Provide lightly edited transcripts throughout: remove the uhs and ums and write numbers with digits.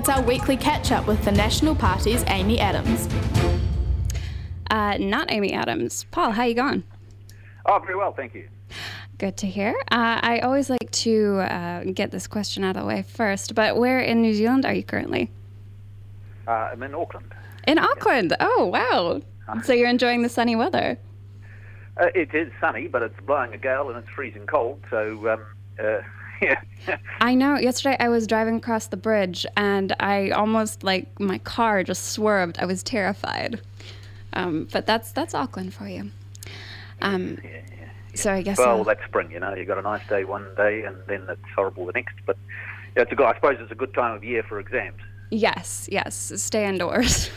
It's our weekly catch-up with the National Party's Amy Adams. Not Amy Adams. Paul, how you going? Oh, very well, thank you. Good to hear. I always like to get this question out of the way first, but where in New Zealand are you currently? I'm in Auckland. In Auckland? Oh, wow. So you're enjoying the sunny weather? It is sunny, but it's blowing a gale and it's freezing cold, so yeah. I know. Yesterday I was driving across the bridge and I almost, my car just swerved. I was terrified. But that's Auckland for you. Yeah. So I guess... Well, that's spring, you got a nice day one day and then it's horrible the next. But yeah, I suppose it's a good time of year for exams. Yes. Stay indoors.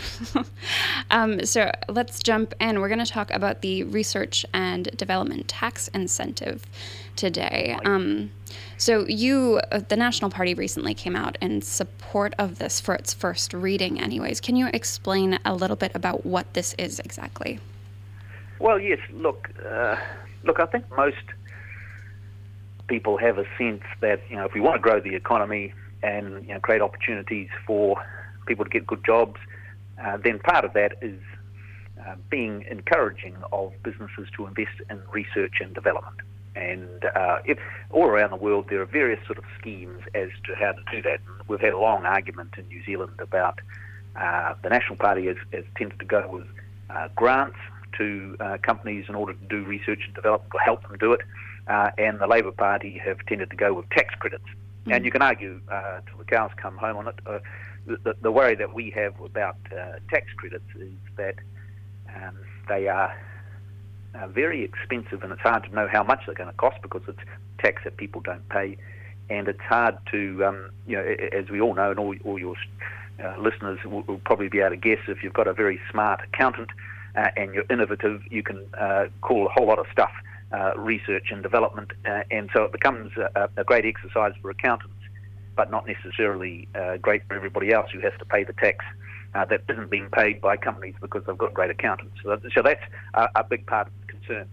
So let's jump in. We're going to talk about the Research and Development Tax Incentive today. So the National Party recently came out in support of this for its first reading anyways. Can you explain a little bit about what this is exactly? Well, yes. Look, I think most people have a sense that, if we want to grow the economy and create opportunities for people to get good jobs, then part of that is being encouraging of businesses to invest in research and development. And all around the world there are various sort of schemes as to how to do that. We've had a long argument in New Zealand about the National Party has tended to go with grants to companies in order to do research and development or help them do it, and the Labour Party have tended to go with tax credits. And you can argue till the cows come home on it. The worry that we have about tax credits is that they are very expensive, and it's hard to know how much they're going to cost because it's tax that people don't pay, and it's hard to, as we all know, and all your listeners will probably be able to guess, if you've got a very smart accountant and you're innovative, you can call a whole lot of stuff research and development, and so it becomes a great exercise for accountants, but not necessarily great for everybody else who has to pay the tax that isn't being paid by companies because they've got great accountants. So that's a big part of the concern.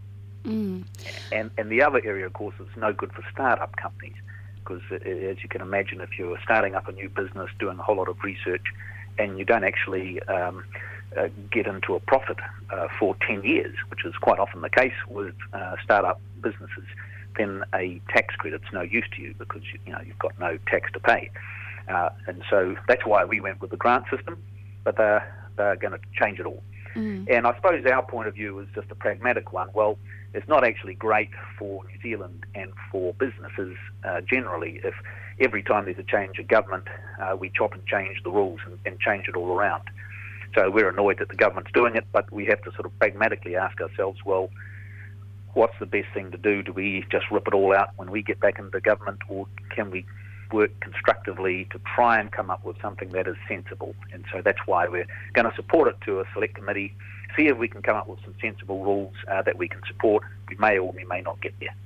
And the other area, of course, is no good for start-up companies, because as you can imagine, if you're starting up a new business, doing a whole lot of research, and you don't actually get into a profit for 10 years, which is quite often the case with start-up businesses, then a tax credit's no use to you because you've got no tax to pay. And so that's why we went with the grant system, but they're going to change it all. And I suppose our point of view is just a pragmatic one. Well, it's not actually great for New Zealand and for businesses generally if every time there's a change of government, we chop and change the rules and change it all around. So we're annoyed that the government's doing it, but we have to sort of pragmatically ask ourselves, well, what's the best thing to do? Do we just rip it all out when we get back into government, or can we work constructively to try and come up with something that is sensible? And so that's why we're going to support it to a select committee, see if we can come up with some sensible rules that we can support. We may or we may not get there.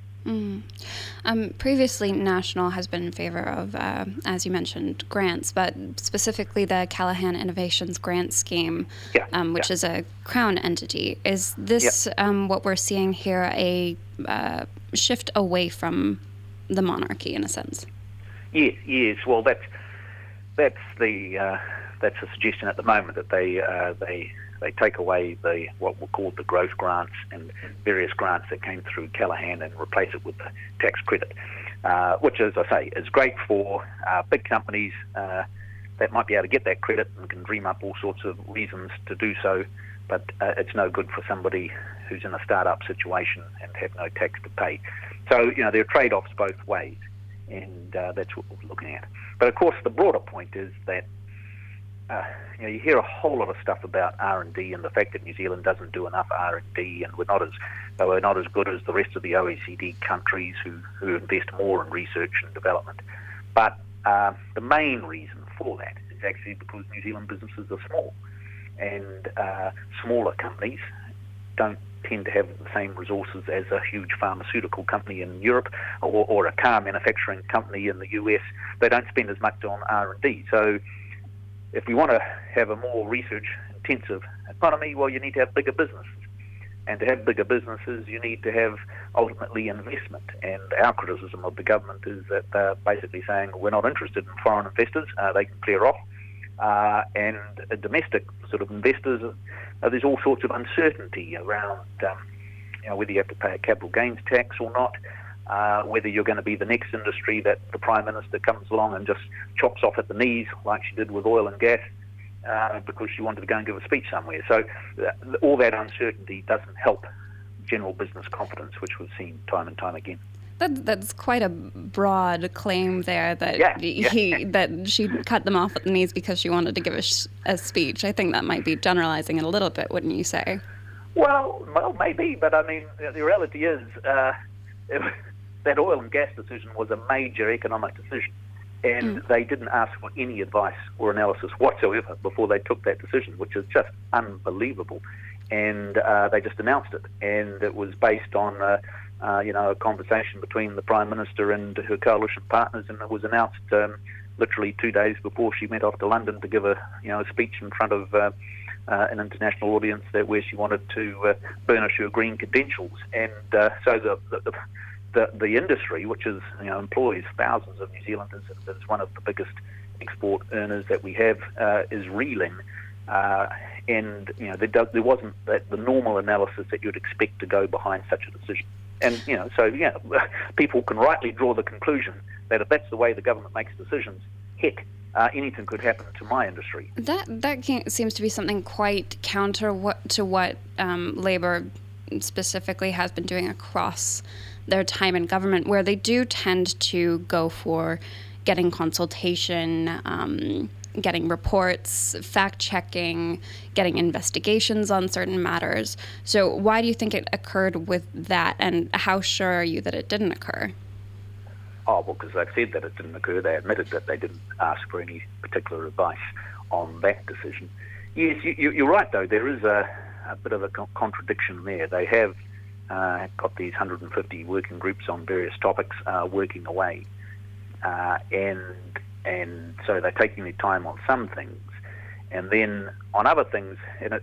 Previously, National has been in favor of, as you mentioned, grants, but specifically the Callaghan Innovations Grant Scheme, which is a Crown entity. Is this what we're seeing here, a shift away from the monarchy in a sense? Yes. Well, that's the suggestion at the moment, that they take away what were called the growth grants and various grants that came through Callaghan and replace it with the tax credit, which, as I say, is great for big companies that might be able to get that credit and can dream up all sorts of reasons to do so, but it's no good for somebody who's in a start-up situation and have no tax to pay. So, there are trade-offs both ways, and that's what we're looking at. But, of course, the broader point is that you hear a whole lot of stuff about R&D and the fact that New Zealand doesn't do enough R&D, and we're not as good as the rest of the OECD countries who invest more in research and development. But the main reason for that is actually because New Zealand businesses are small, and smaller companies don't tend to have the same resources as a huge pharmaceutical company in Europe or a car manufacturing company in the US. They don't spend as much on R&D. So if we want to have a more research-intensive economy, well, you need to have bigger businesses. And to have bigger businesses, you need to have, ultimately, investment. And our criticism of the government is that they're basically saying, we're not interested in foreign investors. They can clear off. and domestic sort of investors, there's all sorts of uncertainty around whether you have to pay a capital gains tax or not, whether you're going to be the next industry that the Prime Minister comes along and just chops off at the knees like she did with oil and gas because she wanted to go and give a speech somewhere. So all that uncertainty doesn't help general business confidence, which we've seen time and time again. That's quite a broad claim there that that she cut them off at the knees because she wanted to give a speech. I think that might be generalizing it a little bit, wouldn't you say? Well, maybe, but I mean, the reality is that oil and gas decision was a major economic decision, and they didn't ask for any advice or analysis whatsoever before they took that decision, which is just unbelievable. And they just announced it, and it was based on a conversation between the Prime Minister and her coalition partners, and it was announced literally 2 days before she went off to London to give a speech in front of an international audience where she wanted to burnish her green credentials. And so the industry, which is employs thousands of New Zealanders, is one of the biggest export earners that we have, is reeling. And there wasn't the normal analysis that you'd expect to go behind such a decision. And people can rightly draw the conclusion that if that's the way the government makes decisions, heck, anything could happen to my industry. That seems to be something quite counter to what Labour specifically has been doing across their time in government, where they do tend to go for getting consultation, getting reports, fact-checking, getting investigations on certain matters. So why do you think it occurred with that, and how sure are you that it didn't occur? Oh, well, because they've said that it didn't occur. They admitted that they didn't ask for any particular advice on that decision. Yes, you're right, though. There is a bit of a contradiction there. They have got these 150 working groups on various topics working away. And so they're taking their time on some things, and then on other things,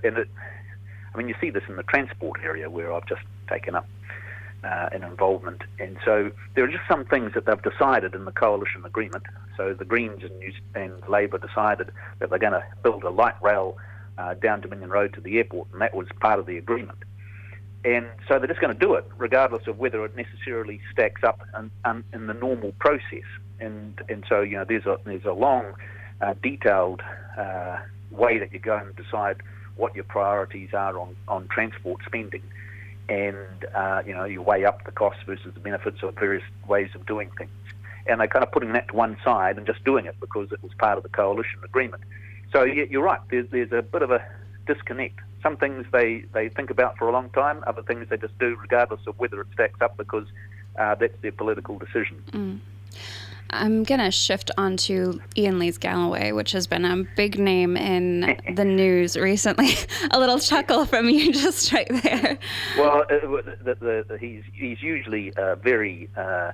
you see this in the transport area where I've just taken up an involvement, and so there are just some things that they've decided in the coalition agreement. So the Greens and Labour decided that they're going to build a light rail down Dominion Road to the airport, and that was part of the agreement. And so they're just going to do it, regardless of whether it necessarily stacks up in the normal process. And so there's a long, detailed way that you go and decide what your priorities are on transport spending, and you weigh up the costs versus the benefits of various ways of doing things. And they're kind of putting that to one side and just doing it because it was part of the coalition agreement. So you're right. There's a bit of a disconnect. Some things they think about for a long time. Other things they just do regardless of whether it stacks up because that's their political decision. Mm. I'm going to shift on to Ian Lees-Galloway, which has been a big name in the news recently. A little chuckle from you just right there. Well, he's usually very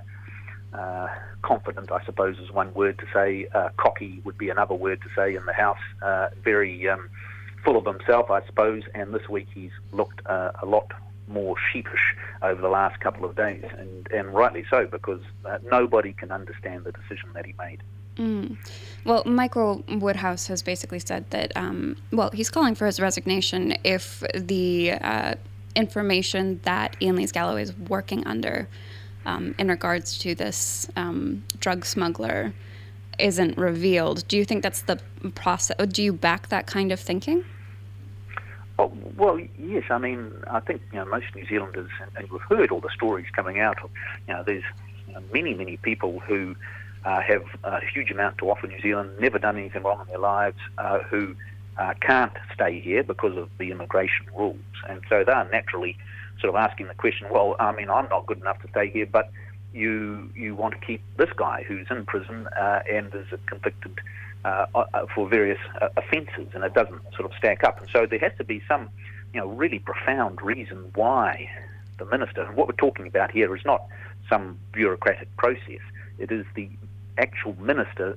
confident, I suppose, is one word to say. Cocky would be another word to say in the House. Very full of himself, I suppose, and this week he's looked a lot more sheepish over the last couple of days, and rightly so, because nobody can understand the decision that he made. Mm. Well, Michael Woodhouse has basically said that, he's calling for his resignation if the information that Ian Lees-Galloway is working under in regards to this drug smuggler isn't revealed. Do you think that's the process? Do you back that kind of thinking? Oh, well, yes. I mean, I think most New Zealanders, and we've heard all the stories coming out of, there's many people who have a huge amount to offer New Zealand, never done anything wrong in their lives, who can't stay here because of the immigration rules, and so they're naturally sort of asking the question, well, I mean, I'm not good enough to stay here, but you want to keep this guy who's in prison and is convicted for various offences, and it doesn't sort of stack up. And so there has to be some, really profound reason why the minister, and what we're talking about here is not some bureaucratic process. It is the actual minister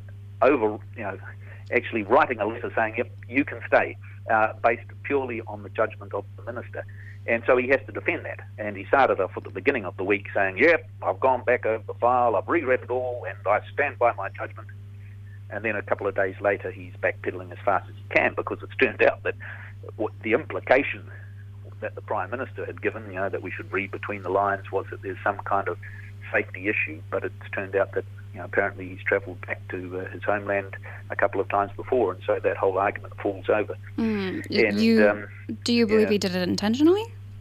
actually writing a letter saying, yep, you can stay, based purely on the judgment of the minister. And so he has to defend that. And he started off at the beginning of the week saying, yep, I've gone back over the file, I've reread it all, and I stand by my judgment. and then a couple of days later he's backpedaling as fast as he can, because it's turned out that the implication that the Prime Minister had given, that we should read between the lines, was that there's some kind of safety issue, but it's turned out that apparently he's travelled back to his homeland a couple of times before, and so that whole argument falls over. Do you believe he did it intentionally?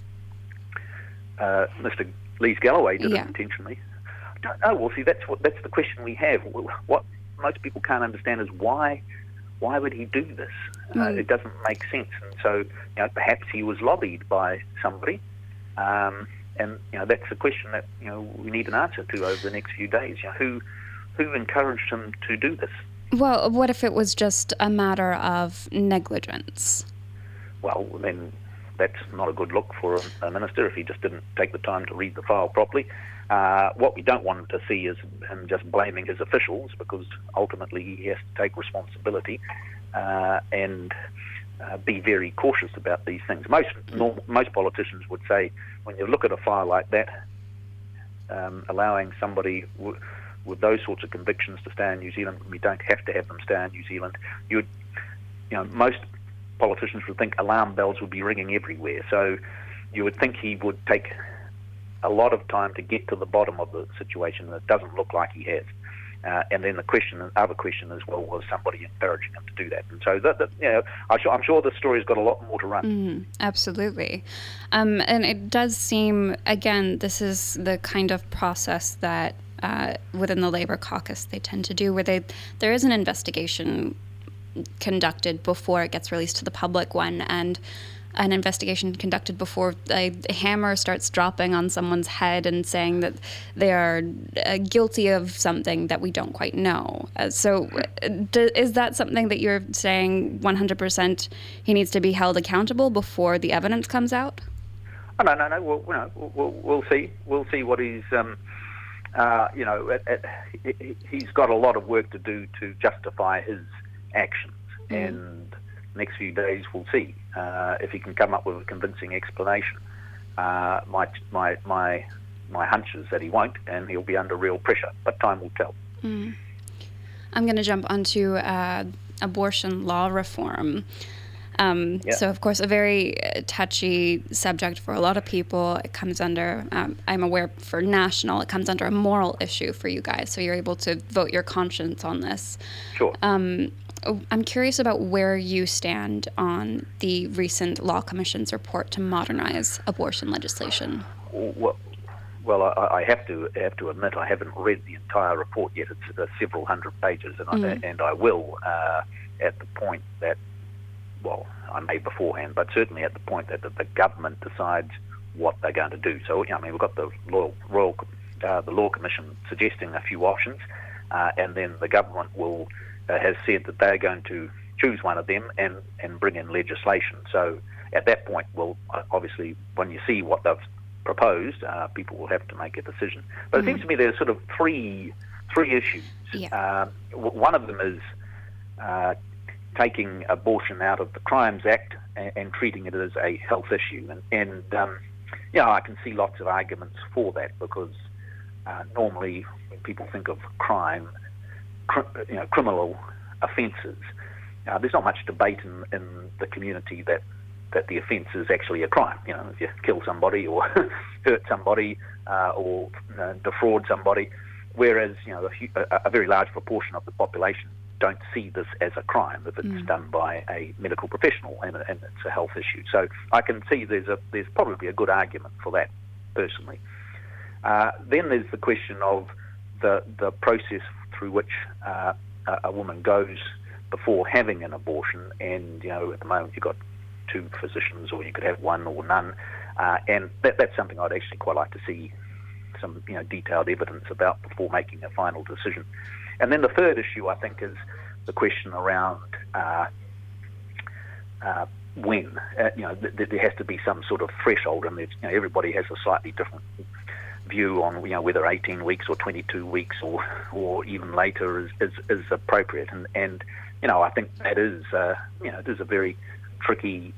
Mr. Lees-Galloway did it intentionally. I don't know. Well, see, that's the question we have. What most people can't understand is why would he do this? It doesn't make sense, and so perhaps he was lobbied by somebody. And that's the question that we need an answer to over the next few days. Who encouraged him to do this? Well, what if it was just a matter of negligence? Well, then that's not a good look for a minister if he just didn't take the time to read the file properly. What we don't want to see is him just blaming his officials, because ultimately he has to take responsibility and be very cautious about these things. Most politicians would say, when you look at a file like that, allowing somebody with those sorts of convictions to stay in New Zealand, we don't have to have them stay in New Zealand. Most politicians would think alarm bells would be ringing everywhere. So you would think he would take a lot of time to get to the bottom of the situation, and it doesn't look like he has. And then the other question as well, was somebody encouraging him to do that? And so I'm sure the story's got a lot more to run. Absolutely. And it does seem, again, this is the kind of process that within the Labour caucus they tend to do, where there is an investigation conducted before it gets released to the public, and an investigation conducted before a hammer starts dropping on someone's head and saying that they are guilty of something that we don't quite know. So is that something that you're saying 100% he needs to be held accountable before the evidence comes out? Oh, no. We'll see. We'll see what he's... he's got a lot of work to do to justify his actions, and next few days we'll see if he can come up with a convincing explanation. My hunch is that he won't, and he'll be under real pressure, but time will tell. I'm going to jump onto abortion law reform. So, of course, a very touchy subject for a lot of people. It comes under, I'm aware for national, it comes under a moral issue for you guys, so you're able to vote your conscience on this. Sure. I'm curious about where you stand on the recent Law Commission's report to modernize abortion legislation. Well, I have to admit I haven't read the entire report yet. It's several hundred pages, and I will at the point that, well, I may beforehand, but certainly at the point that the government decides what they're going to do. So, we've got the Law Commission suggesting a few options, and then the government has said that they're going to choose one of them and bring in legislation. So at that point, well, obviously, when you see what they've proposed, people will have to make a decision. But it seems to me there's sort of three issues. Yeah. One of them is taking abortion out of the Crimes Act and treating it as a health issue. And I can see lots of arguments for that, because normally when people think of crime, criminal offences, there's not much debate in the community that the offence is actually a crime. If you kill somebody or hurt somebody or defraud somebody, whereas a very large proportion of the population don't see this as a crime if it's done by a medical professional and it's a health issue. So I can see there's probably a good argument for that, personally. Then there's the question of the process through which a woman goes before having an abortion, and at the moment you've got two physicians, or you could have one or none, and that's something I'd actually quite like to see some detailed evidence about before making a final decision. And then the third issue, I think, is the question around when. There has to be some sort of threshold, and everybody has a slightly different view on whether 18 weeks or 22 weeks or even later is appropriate, and I think that is it is a very tricky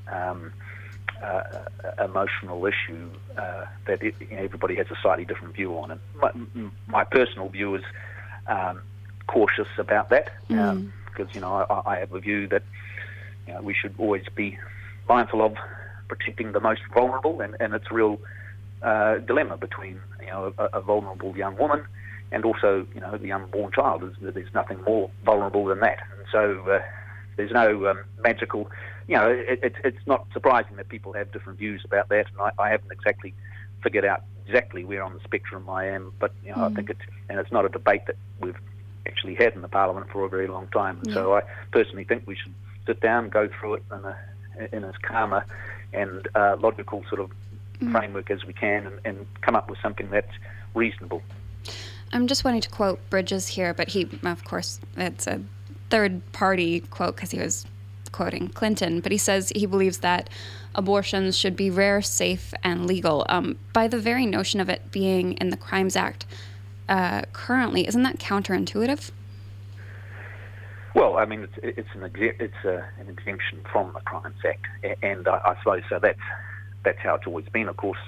emotional issue that everybody has a slightly different view on. And my personal view is cautious about that because, I have a view that we should always be mindful of protecting the most vulnerable, and it's a real dilemma between a vulnerable young woman and also the unborn child. There's nothing more vulnerable than that, and so there's no magical. It's not surprising that people have different views about that, and I haven't exactly figured out exactly where on the spectrum I am, but I think it's not a debate that we've actually had in the Parliament for a very long time. And so I personally think we should sit down, go through it in as calmer and logical sort of framework as we can, and come up with something that's reasonable. I'm just wanting to quote Bridges here, but he, of course, it's a third-party quote because he was quoting Clinton, but he says he believes that abortions should be rare, safe, and legal. By the very notion of it being in the Crimes Act currently, isn't that counterintuitive? Well, I mean, it's an exemption from the Crimes Act, and I suppose so. That's how it's always been, of course.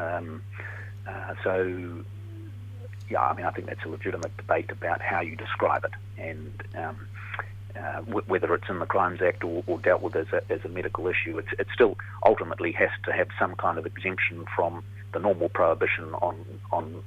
So, yeah, I mean, I think that's a legitimate debate about how you describe it, and whether it's in the Crimes Act or dealt with as a medical issue. It still ultimately has to have some kind of exemption from the normal prohibition on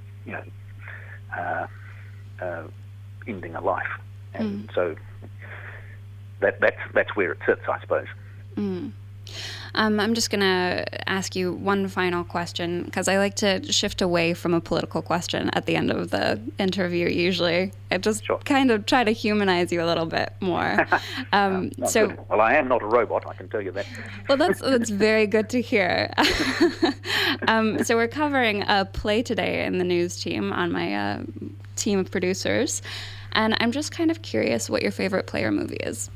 ending a life, and so that's where it sits, I suppose. I'm just going to ask you one final question, because I like to shift away from a political question at the end of the interview usually. I just kind of try to humanize you a little bit more. Good. Well, I am not a robot, I can tell you that. Well, that's very good to hear. So we're covering a play today in the news team on my team of producers, and I'm just kind of curious what your favorite play or movie is.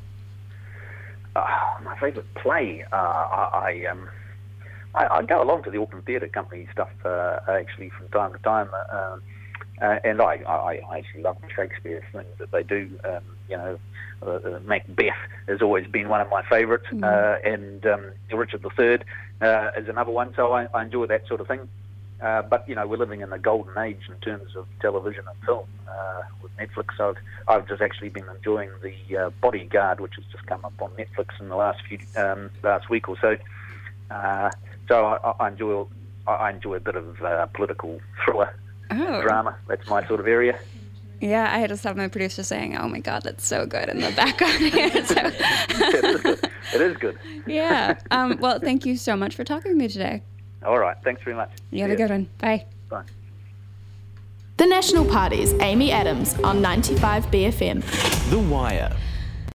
My favourite play, I go along to the Auckland Theatre Company stuff actually from time to time, and I actually love the Shakespeare things that they do. Macbeth has always been one of my favourites, and Richard III is another one. So I enjoy that sort of thing. But we're living in the golden age in terms of television and film with Netflix. So I've just actually been enjoying the Bodyguard, which has just come up on Netflix in the last week or so. So I enjoy a bit of political thriller drama. That's my sort of area. Yeah, I just have my producer saying, "Oh my God, that's so good" in the background here. So. It is good. Yeah. Well, thank you so much for talking to me today. All right. Thanks very much. You have a good one. Bye. Bye. The National Party's Amy Adams on 95 BFM. The Wire.